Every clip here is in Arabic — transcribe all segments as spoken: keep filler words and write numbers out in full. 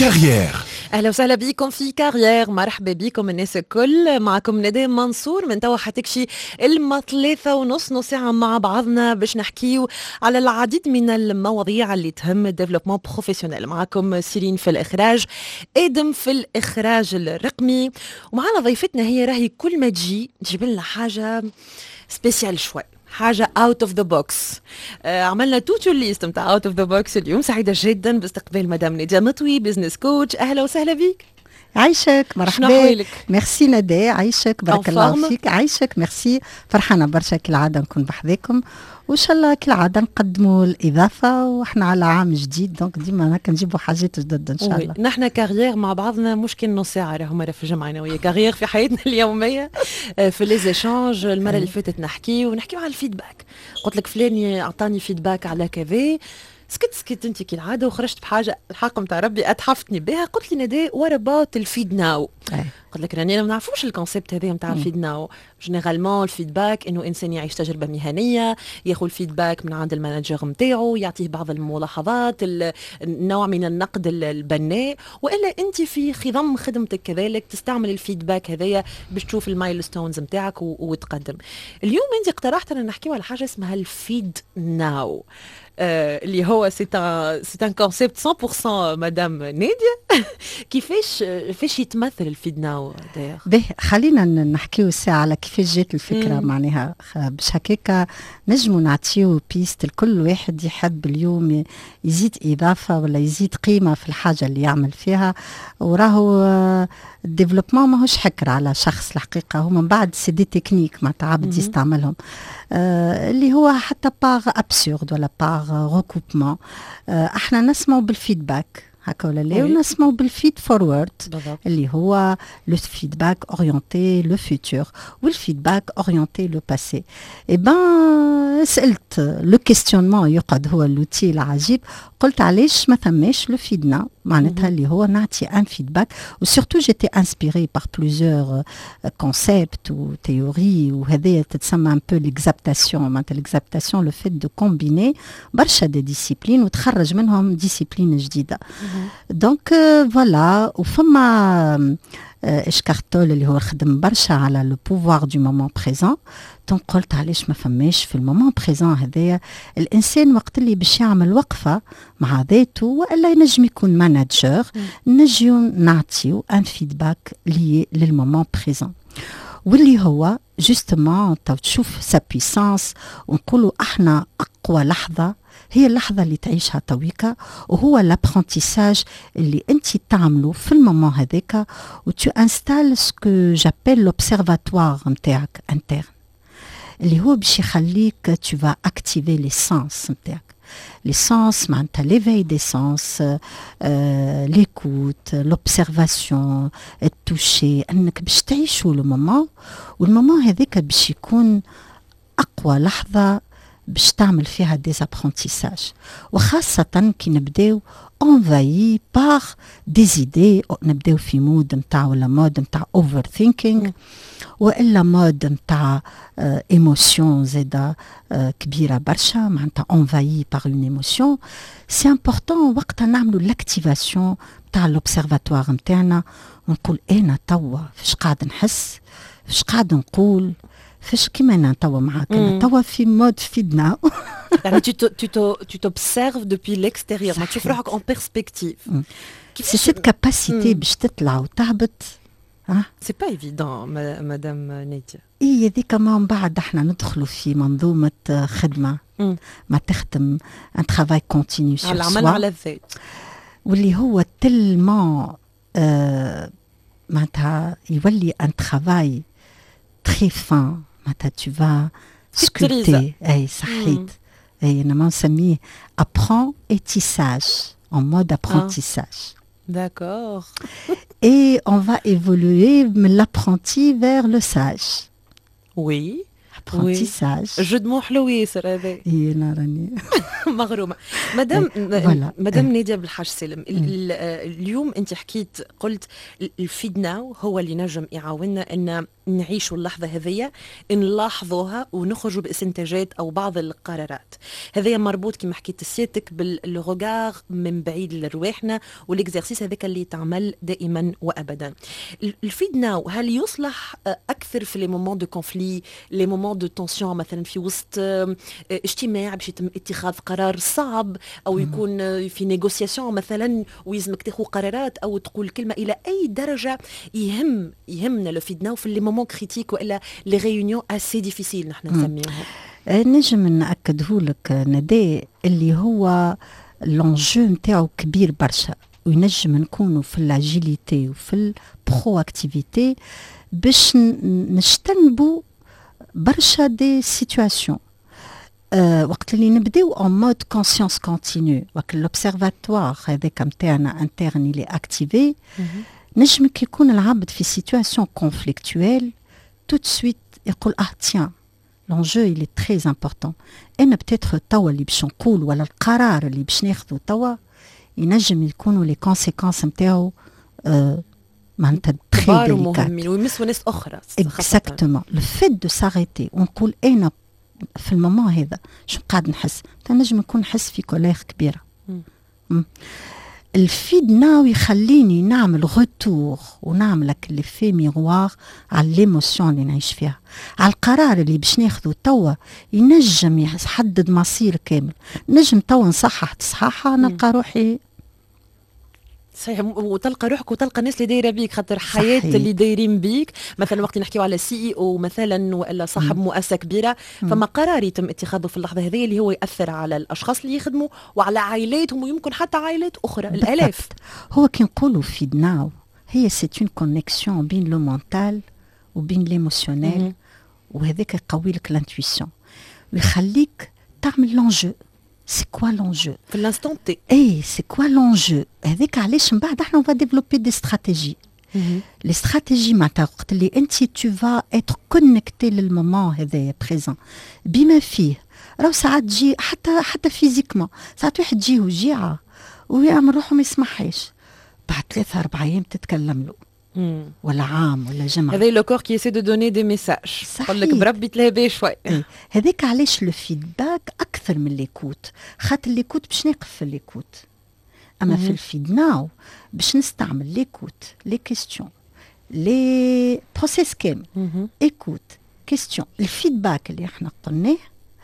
كارير. اهلا وسهلا بيكم في كارير. مرحبا بيكم الناس الكل. معكم ندى منصور. من توا حتكشي الما ثلاثة ونص نص ساعة مع بعضنا باش نحكيو على العديد من المواضيع اللي تهم الديفلوبمون بروفيسيونيل. معكم سيرين في الإخراج، آدم في الإخراج الرقمي، ومعنا ضيفتنا هي راهي كل ما تجي تجيب لنا حاجة سبيسيال شوي، حاجة out of the box. آه عملنا توتو ليست متاع out of the box اليوم. سعيدة جدا باستقبال مدام نادية مطوي، بزنس كوتش. أهلا وسهلا بيك. عايشك، مرحبا. ميرسي ندى، عايشك، بارك الله فيك. عايشك، ميرسي. فرحانة برشا كالعادة نكون بحذاكم، وإن شاء الله كالعادة نقدموا الإضافة، وإحنا على عام جديد دونك ديما هكا نجيبوا حاجات جدد إن شاء الله. نحن كارير مع بعضنا مشكل نص ساعة راهو مرة في الجمعة أنا ويا كارير في حياتنا اليومية في ليزيشانج. المرة اللي فاتت نحكي ونحكيو على الفيدباك. قلت لك فلان أعطاني فيدباك على كذا، سكت سكت انت كالعاده وخرجت بحاجه الحق متاع ربي اتحفتني بها. قلت لي ندى وات اباوت الفيد ناو. قلت لك راني ما نعرفوش الكونسيبت هذا نتاع الفيد ناو. جينيرالمون الفيدباك انه انسان يعيش تجربه مهنيه، ياخذ الفيدباك من عند المانجر نتاعو، يعطيه بعض الملاحظات، النوع من النقد البناء، والا انت في خضم خدمتك كذلك تستعمل الفيدباك هذايا باش تشوف المايلستونز نتاعك وتقدم. اليوم انت اقترحت ان نحكيو على حاجه اسمها الفيد ناو، آه اللي هو سي ان سي ان كونسيبت مية بالمية مدام نادية. كيفاش كيفاش يتمثل الفيد ناو داير؟ به خلينا نحكيو الساعة على كيفاش جات الفكرة. مم. معناها باش هكاكا نجموا نعطيو بيست لكل واحد يحب اليوم يزيد إضافة ولا يزيد قيمة في الحاجة اللي يعمل فيها. وراهو الديفلوبمون ماهوش حكر على شخص الحقيقة، هو من بعد سي دي تكنيك مع تعبد يستعملهم، آه اللي هو حتى باغ ابسورد ولا باغ ريكوبمون. آه احنا نسمعوا بالفيدباك هكا ولا لا، ونسمعوا بالفيد فورورد اللي هو لو فيدباك اورينتي لو فيتور والفيدباك اورينتي لو باسي. اي بان سالت لو كيستيونمون يقعد هو اللوتي العجيب، قلت علاش ما ثماش لو فيدنا معناتها اللي هو نعطي ان فيدباك. وسورتو جيتي انسبيري بار بليزيور كونسيبت و تيوري، وهذايا تتسمى ان بو ليكزابتاسيون. معناتها ليكزابتاسيون لو فيت دو كومبيني برشا دي ديسيبلين وتخرج منهم ديسيبلين جديده. دونك فوالا. وفما اشكارتول اللي هو خدم برشا على لو بوفوار دو مومون بريزون. دونك قلت علاش ما فماش في المومون بريزون هذايا الانسان وقت اللي باش يعمل وقفه مع ذاته والا ينجم يكون ماناجر، نجيو نعطيو ان فيدباك لي للمومون بريزون، واللي هو جوستومون تو تشوف سا بيسانس. ونقولوا احنا اقوى لحظه هي اللحظة اللي تعيشها تويكا، وهو لابرونتيساج اللي انت تعمله في المومون هذاك، وتو انستال سكو جابيل لوبسيرفاتوار نتاعك انترن، اللي هو باش يخليك tu vas activer les sens نتاعك. les sens معناتها l'éveil des sens، euh, l'écoute، l'observation، التوشي، انك باش تعيشوا المومون، والمومون هذاك باش يكون اقوى لحظة باش تعمل فيها دي ابرونتيساج. وخاصة كي نبداو envahi par des idées، نبداو في مود نتاع ولا مود نتاع اوفر ثينكينغ، والا مود نتاع ايموشن زاده كبيره برشا، معناتها envahi par une émotion. سي امبورطون وقتها نعملوا لاكتيفاسيون نتاع لوبسيرفاتوار نتاعنا، ونقول انا توا فاش قاعد نحس، فاش قاعد نقول، فاش كيما انا توا معاك، انا توا في مود فيدنا. يعني tu tu t'observes depuis l'extérieur، ما تشوف روحك en perspective. سي سيت كاباسيتي باش تطلع وتهبط. ها سي با ايفيدون مدام نادية. اي هذيك ما من بعد احنا ندخلوا في منظومه خدمه ما تخدم ان ترافاي كونتينيو سور سوا، العمل على الذات، واللي هو تلمون آه معناتها يولي ان ترافاي تري فان. معناتها tu vas sculpter. اي صحيت. اي انا ما نسميه apprentissage en mode apprentissage. D'accord. Et on va évoluer de l'apprenti vers le sage. Oui. apprentissage. جد مو حلو ياسر هذا. اي انا راني مغرومه. مدام مدام نادية بالحاج سالم، اليوم انت حكيت قلت الفيد ناو هو اللي نجم يعاوننا ان نعيشوا اللحظة هذية نلاحظوها ونخرجوا باستنتاجات أو بعض القرارات. هذايا مربوط كما حكيت سيادتك بالغوغار من بعيد لرواحنا، والإكزرسيس هذاك اللي تعمل دائما وأبدا. الفيد ناو هل يصلح أكثر في لي مومون دو كونفلي، لي مومون دو تونسيون، مثلا في وسط اجتماع باش يتم اتخاذ قرار صعب، أو يكون في نيغوسياسيون مثلا ويلزمك تاخذ قرارات أو تقول كلمة، إلى أي درجة يهم يهمنا لو فيد ناو في لي مومون كريتيك والا لي ريونيون اسي ديفيسيل نحن نسميهم؟ نجم ناكده لك نداء اللي هو لونجو نتاعو كبير برشا، وينجم نكونوا في الاجيليتي وفي البرو اكتيفيتي باش نجتنبوا برشا دي سيتواسيون. أه وقت اللي نبداو اون مود كونسيونس كونتينيو، وقت لوبسيرفاتوار هذاك نتاعنا انترن اللي اكتيفي، نجم كي يكون العبد في سيتواسيون كونفليكتويل tout de suite يقول اه تيان l'enjeu il est très important. انا بتاتر توا اللي باش نقول ولا القرار اللي باش ناخذه توا ينجم يكونوا لي كونسيكونس نتاعو آه معناتها تري ديليكات ويمسوا ناس اخرى. اكزاكتومون لو فيت دو ساريتي ونقول انا في المومون هذا شو قاعد نحس، تنجم نكون نحس في كولير كبيره. الفيد ناو يخليني نعمل غوتور ونعملك اللي في ميغوار على ليموسيون اللي نعيش فيها، على القرار اللي باش ناخذه توا ينجم يحدد مصير كامل. نجم توا نصحح تصححها نلقى روحي صحيح، وتلقى روحك وتلقى الناس اللي دايره بيك، خاطر حياه صحيح. اللي دايرين بيك مثلا وقت نحكيو على سي اي او مثلا ولا صاحب م. مؤسسه كبيره، فما قرار يتم اتخاذه في اللحظه هذه اللي هو ياثر على الاشخاص اللي يخدموا وعلى عائلاتهم ويمكن حتى عائلات اخرى الالاف. هو كي نقولوا فيد ناو هي سي اون كونيكسيون بين لو مونتال وبين ليموسيونيل، وهذاك يقوي لك لانتويسيون ويخليك تعمل لونجو. C'est quoi l'enjeu? في l'instant T. Eh, c'est quoi l'enjeu? هذاك علاش من بعد احنا on va développer des stratégies. Mm-hmm. Les stratégies معناتها وقت اللي انت tu vas être connecté للمومون هذايا بريزون بما فيه. راهو ساعات تجي حتى حتى فيزيكمون، ساعات واحد تجيه وجيعه ويعمل روحه ما يسمعهاش، بعد ثلاثة أربعة أيام تتكلم له. مم. ولا عام ولا جمعة. هذا لو كور كي يسي دو دوني دي ميساج، يقول لك بربي تلهبي شوي. هذاك علاش لو فيدباك أكثر من ليكوت، خاطر ليكوت باش نقف في ليكوت، أما مم. في الفيد ناو باش نستعمل ليكوت، لي كيستيون، لي بروسيس كامل، ايكوت، كيستيون، الفيدباك اللي احنا قلناه،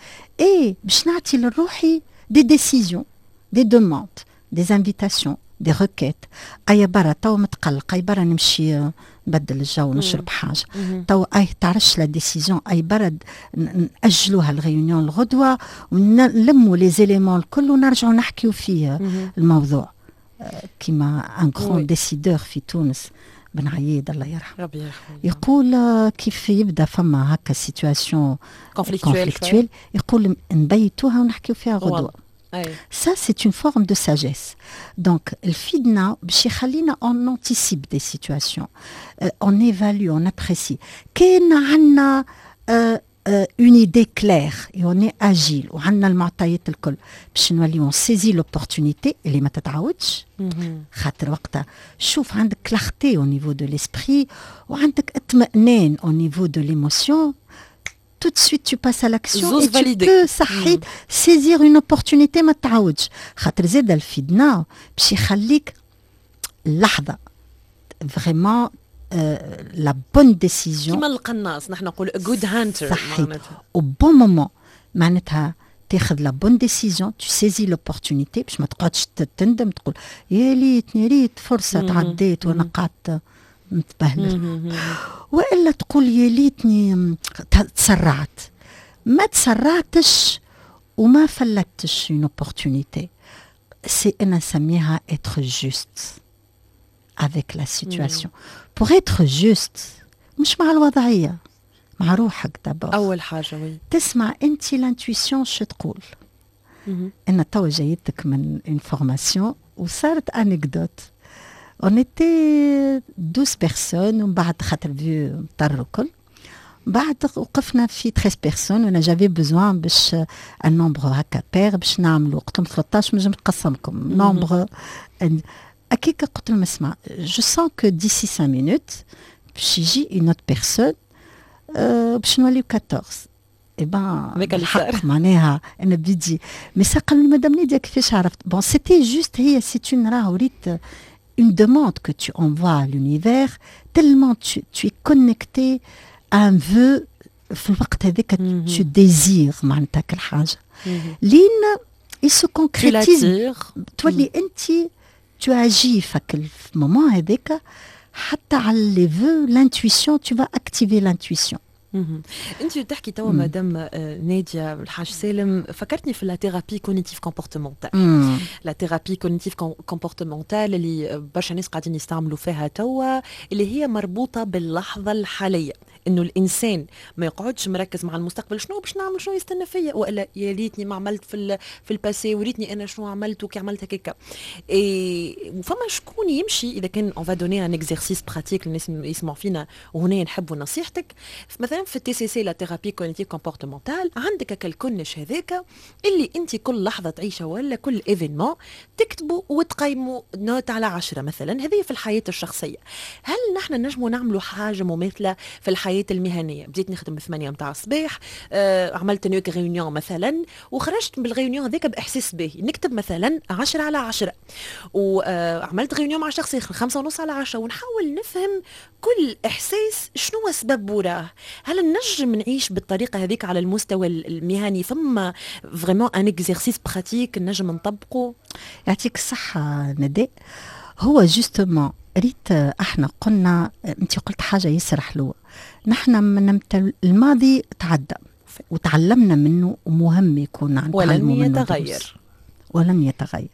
اي باش نعطي لروحي دي ديسيزيون، دي دوموند، دي انفيتاسيون، دي روكيت. اي برا تو متقلق، اي برا نمشي نبدل الجو نشرب حاجه، تو اي تعرفش لا ديسيزيون، اي برا ناجلوها الغيونيون الغدوه ونلموا لي زيليمون الكل ونرجعوا نحكيو فيه الموضوع. كيما ان غران ديسيدور في تونس بن عياد الله يرحمه ربي يرحمه يقول كيف يبدا فما هكا سيتواسيون كونفليكتويل يقول نبيتوها ونحكيو فيها غدوه. Ça, c'est une forme de sagesse. Donc, le fidna, on anticipe des situations, euh, on évalue, on apprécie. Qu'on a euh, euh, une idée claire et on est agile. On a le matériel tel que on saisit l'opportunité et les matataouch. خاطر وقتها شوف عندك clarté au niveau de l'esprit وعندك اطمئنان au niveau de l'émotion. Tout de suite tu passes à l'action et tu peux صحيت saisir une opportunité ما تعاودش. خاطر زاد الفيدنا باش يخليك اللحظة vraiment la bonne décision كيما القناص نحن نقول a good hunter صحيت au bon moment معناتها تاخذ لا بون ديسيزيون تو سيزي لوبورتونيتي باش ما تقعدش تندم تقول يا ليتني ريت فرصة تعديت وانا قعدت متبهلل، والا تقول يا ليتني تسرعت. ما تسرعتش وما فلتش une opportunité. سي انا نسميها être juste avec la situation. pour être juste مش مع الوضعية، مع روحك دابا. اول حاجه وي تسمع انت لانتويسيون شو تقول. انا تو جايتك من انفورماسيون وصارت انكدوت. On était douze personnes ومن بعد خاطر فيو مطر الكل، بعد وقفنا في treize personnes وانا جافي بزوان باش ان نومبر هكا بير باش نعملوا. قلت لهم ثلاثة عشر نجم نقسمكم نومبر. هكاك قلت لهم اسمع جو سون كو ديسي cinq minutes باش يجي une autre personne أه باش نوليو أربعطاش. إبا الحق معناها أنا بدي مي قالوا لي مدام نادية كيفاش عرفت؟ بون سيتي جوست هي سي اون راهو ريت une demande que tu envoies à l'univers tellement tu, tu es connecté à un vœu في الوقت هذاك tu désires معناتها كل حاجة لين il se concrétise تولي أنت tu agis فك المومون هذاك حتى على les vœux l'intuition tu vas activer l'intuition. انت تحكي توا مدام نادية الحاج سالم فكرتني في لا ثيرابي كوغنيتيف كومبورتمونتال. لا ثيرابي كوغنيتيف كومبورتمونتال اللي برشا ناس قاعدين يستعملوا فيها توا اللي هي مربوطة باللحظة الحالية انه الانسان ما يقعدش مركز مع المستقبل شنو باش نعمل شنو يستنى فيا والا يا ريتني ما عملت في في الباسي وريتني انا شنو عملت وكي عملت هكاك. اي فما شكون يمشي اذا كان اون فا دوني ان اكزرسيس براتيك الناس يسمعوا فينا وهنا نحبوا نصيحتك مثلا في التي سي سي لا ثيرابي كوغنيتيف كومبورتمونتال عندك كالكنش هذاك اللي انت كل لحظه تعيشها ولا كل ايفينمون تكتبوا وتقيموا نوت على عشرة مثلا. هذه في الحياه الشخصيه. هل نحن نجموا نعملوا حاجه مماثله في الحياه المهنيه؟ بديت نخدم بثمانية متاع الصباح آه، عملت نيوك ريونيون مثلا وخرجت بالريونيون هذاك باحساس باهي نكتب مثلا عشرة على عشرة وعملت ريونيون مع شخص اخر خمسة ونص على عشرة ونحاول نفهم كل احساس شنو سبب وراه. هل نجم نعيش بالطريقه هذيك على المستوى المهني؟ ثم فريمون ان اكزرسيس براتيك نجم نطبقه؟ يعطيك الصحه نداء. هو جوستومون ريت احنا قلنا انت قلت حاجه ياسر حلوه. نحن من الماضي تعدى وتعلمنا منه ومهم يكون عن ولن يتغير ولن يتغير.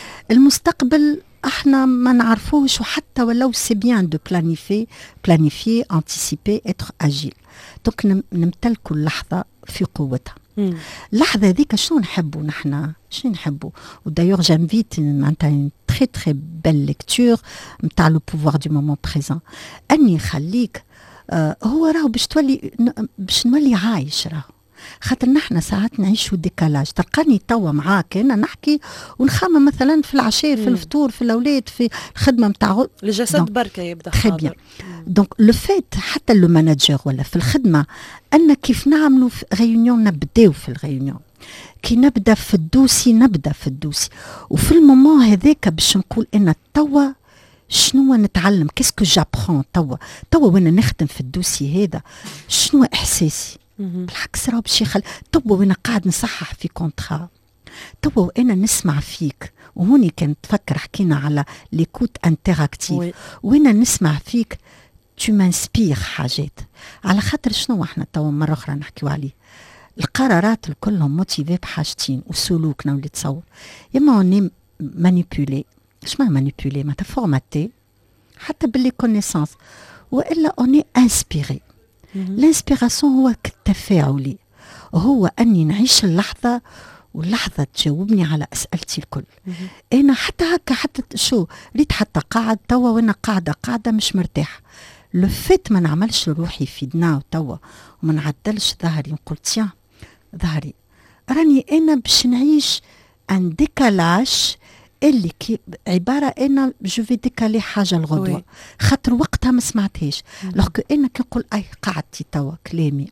المستقبل احنا ما نعرفوش وحتى ولو سي بيان دو بلانيفي بلانيفي انتيسيبي اتر اجيل. دونك نمتلكوا اللحظه في قوتها. اللحظه هذيك شنو نحبوا نحن شنو نحبوا. ودايوغ جانفيت معناتها تري تري بيل ليكتور نتاع لو بوفوار دو مومون بريزون اني يخليك آه هو راهو باش تولي باش نولي عايش راهو. خاطر نحن ساعات نعيشوا ديكالاج. تلقاني توا معاك انا نحكي ونخمم مثلا في العشاء في الفطور في الاولاد في الخدمه نتاع الجسد بركه يبدا حاضر. بيان دونك لو فيت حتى لو ماناجر ولا في الخدمه ان كيف نعملوا في غيونيون نبداو في الغيونيون كي نبدا في الدوسي نبدا في الدوسي وفي المومون هذاك باش نقول ان توا شنو نتعلم كيسكو جابرون توا توا وانا نخدم في الدوسي هذا شنو احساسي. بالعكس راه باش يخل توا وانا قاعد نصحح في كونترا توا وانا نسمع فيك وهوني كنت تفكر حكينا على ليكوت انتراكتيف وانا نسمع فيك تو مانسبير حاجات على خاطر شنو احنا توا مره اخرى نحكيو عليه. القرارات الكلهم موتيفي بحاجتين وسلوكنا واللي تصور يما اوني مانيبيولي اش ما مانيبيولي ما فورماتي حتى باللي كونيسانس والا اوني انسبيري. الانسبيراسيون هو كالتفاعلي هو اني نعيش اللحظه واللحظه تجاوبني على اسئلتي الكل. انا حتى هكا حتى شو ريت حتى قاعد توا وانا قاعده قاعده مش مرتاح لو فيت ما نعملش روحي في دنا توا وما نعدلش ظهري نقول تيا ظهري راني انا باش نعيش ان ديكالاج اللي كي عباره انا جو في ديكالي حاجه الغدوه خاطر وقتها ما سمعتهاش. لوكو انا كي نقول اي قعدتي توا كلامي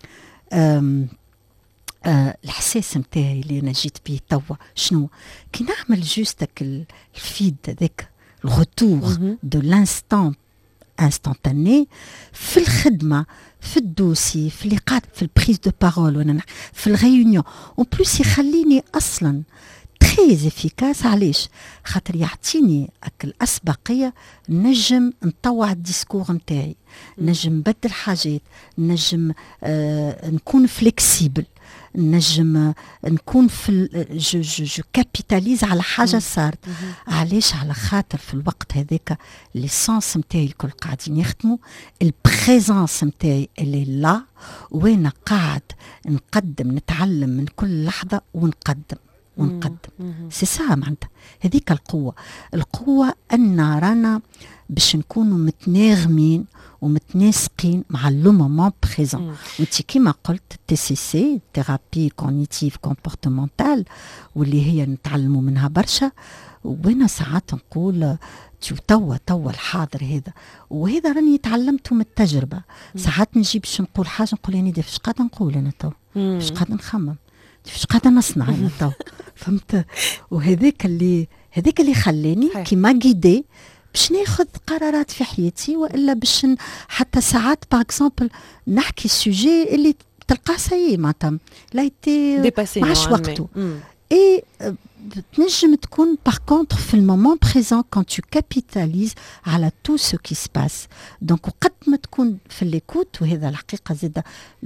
أم أه الحساس نتاعي اللي انا جيت بيه توا شنو كي نعمل جوستك الفيد هذاك الغتور دو لانستون انستانتاني في الخدمه في الدوسي في اللي قاعد في البريز دو بارول وانا في الغيونيون اون بلوس يخليني اصلا تري افيكاس. علاش؟ خاطر يعطيني الاسبقيه نجم نطوع الديسكور نتاعي نجم نبدل حاجات نجم آه نكون فليكسيبل نجم نكون في جو جو جو كابيتاليز على حاجه صارت. علاش؟ على خاطر في الوقت هذاك ليسانس نتاعي الكل قاعدين يخدموا البريزونس نتاعي اللي لا وانا قاعد نقدم نتعلم من كل لحظه ونقدم ونقدم سي سا معناتها هذيك القوه. القوه ان رانا باش نكونوا متناغمين ومتناسقين مع لو مومون بريزون. وانت كيما قلت تي سي سي ثيرابي كوغنيتيف كومبورتمونتال واللي هي نتعلموا منها برشا. وانا ساعات نقول توا توا الحاضر هذا، وهذا راني تعلمته من التجربه. ساعات نجي باش نقول حاجه نقول يعني فاش قاعده نقول انا تو، فاش قاعده نخمم، فاش قاعده نصنع انا تو، فهمت؟ وهذاك اللي هذاك اللي خلاني كيما جيدي باش ناخذ قرارات في حياتي، والا باش حتى ساعات باغ اكزومبل نحكي سوجي اللي تلقاه سي معناتها لا يتي ما عادش وقته. اي تنجم تكون باغ كونتر في المومون بريزون كون تو كابيتاليز على تو سو كي سباس. دونك وقت ما تكون في ليكوت، وهذا الحقيقه زاد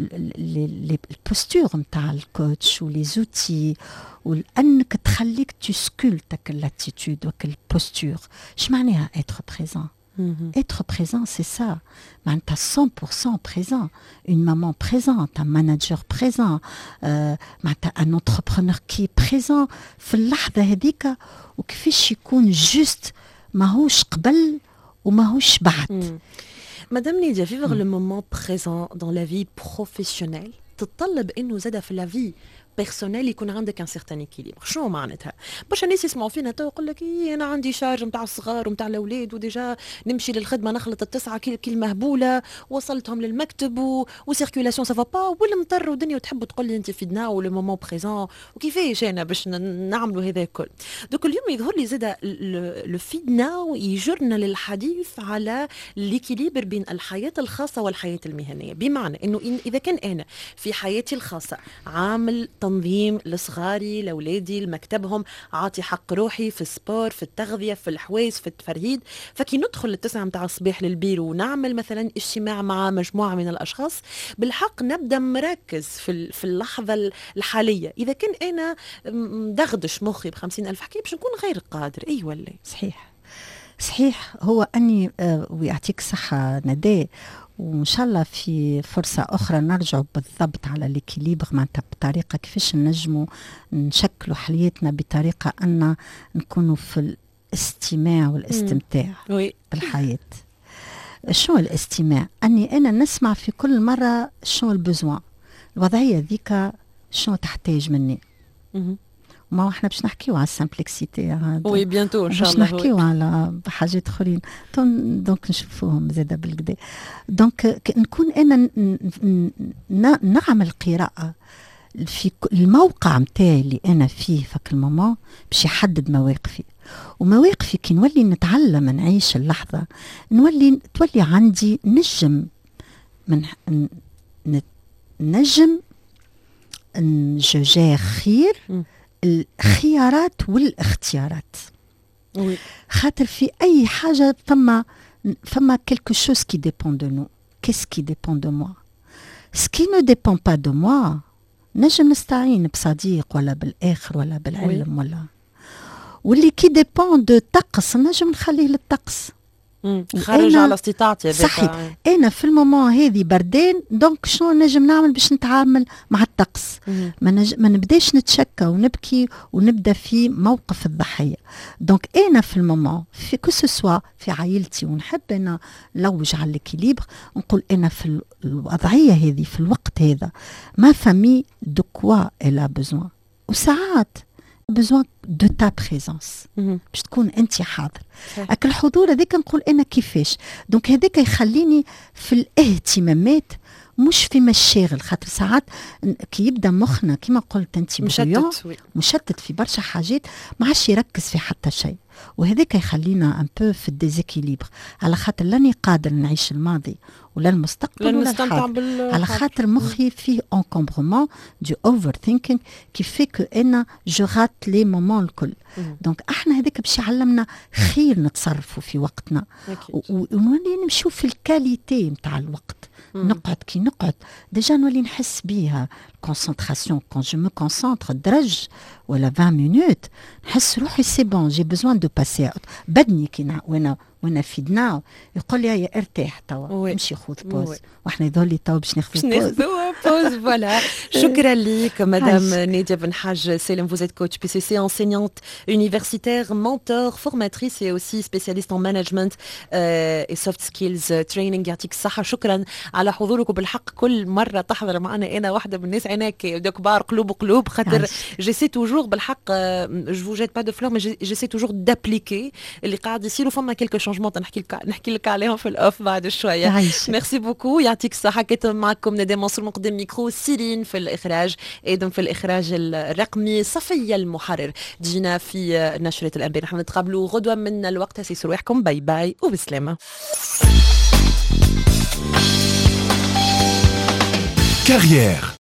البوستور نتاع الكوتش ولي زوتي، وانك تخليك تسكولتك لاتيتود وك البوستور. اش معناها اتر بريزون؟ Être présent, c'est ça. Tu as cent pour cent présent. Une maman présente, un manager présent, euh, un entrepreneur qui est présent. في اللحظة هذيك وكيفاش يكون جست ماهوش قبل وماهوش بعد. Madame Lydia, vivre le moment présent dans la vie professionnelle تتطلب انه زاد في la vie بيرسونيل يكون عندك ان سيغتان اكيليبر. شنو معناتها؟ برشا ناس يسمعوا فينا تو يقول لك إيه انا عندي شارج نتاع الصغار ونتاع الاولاد، وديجا نمشي للخدمه نخلط التسعه كل مهبوله، وصلتهم للمكتب و... وسيركيولاسيون سافا با، والمطر ودنيا، وتحب تقول لي انت في دنا ولو مومون بريزون وكيفاش انا باش نعملوا هذا الكل. دوك اليوم يظهر لي زاد لو فيدنا ويجرنا للحديث على ليكيليبر بين الحياه الخاصه والحياه المهنيه، بمعنى انه إن اذا كان انا في حياتي الخاصه عامل تنظيم لصغاري لأولادي لمكتبهم، عاطي حق روحي في السبور، في التغذية، في الحوايز، في التفرهيد، فكي ندخل التسعة متاع الصباح للبيرو ونعمل مثلا اجتماع مع مجموعة من الأشخاص، بالحق نبدأ مركز في في اللحظة الحالية. إذا كان أنا دغدش مخي بخمسين ألف حكاية باش نكون غير قادر. أي ولا صحيح صحيح. هو أني آه ويعطيك صحة نداء، وإن شاء الله في فرصة أخرى نرجع بالضبط على الإكيليبر معناتها بطريقة كيفاش نجموا نشكلوا حياتنا بطريقة أن نكونوا في الاستماع والاستمتاع مم. بالحياة. شو الاستماع؟ أني أنا نسمع في كل مرة شو البزوان، الوضعية ذيك شو تحتاج مني. مم. ما احنا باش نحكيو على السامبلكسيتي وي بيانتو ان شاء الله، باش نحكيو على حاجات اخرين دونك نشوفوهم زاده بالكدا. دونك نكون انا نعمل قراءه في الموقع نتاعي اللي انا فيه فك المومون باش يحدد مواقفي، ومواقفي كي نولي نتعلم نعيش اللحظه نولي تولي عندي نجم من نجم نجاجير خير الخيارات والاختيارات. oui. خاطر في أي حاجة فما فما quelque chose qui dépend de nous. Qu'est-ce qui dépend de moi? Ce qui ne dépend pas de moi نجم نستعين بصديق ولا بالآخر ولا بالعلم oui. ولا واللي كي dépend de طقس نجم نخليه للطقس. خارج على استطاعتي. صحيح. انا في المومون هذه بردان، دونك شنو نجم نعمل باش نتعامل مع الطقس؟ ما, نج... ما نبداش نتشكى ونبكي ونبدا في موقف الضحيه. دونك انا في المومون في كو سوا في عائلتي، ونحب انا نلوج على الكيليبر، نقول انا في الوضعيه هذه في الوقت هذا ما فامي دو كوا الا بزوان، وساعات besoin de ta présence باش تكون انت حاضر. اكل الحضور هذاك نقول انا كيفاش. دونك هذاك يخليني في الاهتمامات مش في مشاغل، خاطر ساعات كي يبدا مخنا كيما قلت انت مشتت مشتت في برشا حاجات ما عادش يركز في حتى شيء، وهذاك يخلينا ان بو في الديزيكيليبر، على خاطر لاني قادر نعيش الماضي ولا المستقبل ولا الحاضر، على خاطر مخي فيه انكومبرومون دو اوفر ثينكينغ كي في كو انا جو رات لي مومون الكل. دونك احنا هذاك باش يعلمنا خير نتصرفوا في وقتنا ونولي نمشيو في الكاليتي نتاع الوقت. نقعد كي نقعد ديجا نولي نحس بيها الكونسنتراسيون. كون جو مو كونسنتر درج ولا عشرين مينوت نحس روحي سي بون جي بيزوان دو باسي بدني كي وانا ونفدناه يقول لي هيا ارتاح توا امشي خذ بوز واحنا يظل تو باش ناخذ بوز بوز فوالا. شكرا لك مدام نادية بن حاج سالم. Vous êtes coach P C C, enseignante universitaire, mentor, formatrice et aussi spécialiste en management euh, et soft skills training. يعطيك الصحة. شكرا على حضورك. وبالحق كل مرة تحضر معنا أنا واحدة من الناس عيناك كبار قلوب قلوب خاطر j'essaie toujours بالحق je vous jette pas de fleurs mais j'essaie toujours d'appliquer اللي قاعد يصير وفما quelques changements نحكي لك نحكي لك عليهم في الأوف بعد شوية. ميرسي بوكو. يعطيك الصحة. كنت معكم نادية منصور من قدام ميكرو، سيرين في الإخراج، إيدم في الإخراج الرقمي، صفية المحرر. جينا في نشرة الأنباء. نحن نتقابلوا غدوة من الوقت. هسيسوا روحكم. باي باي وبسلامة. Carrière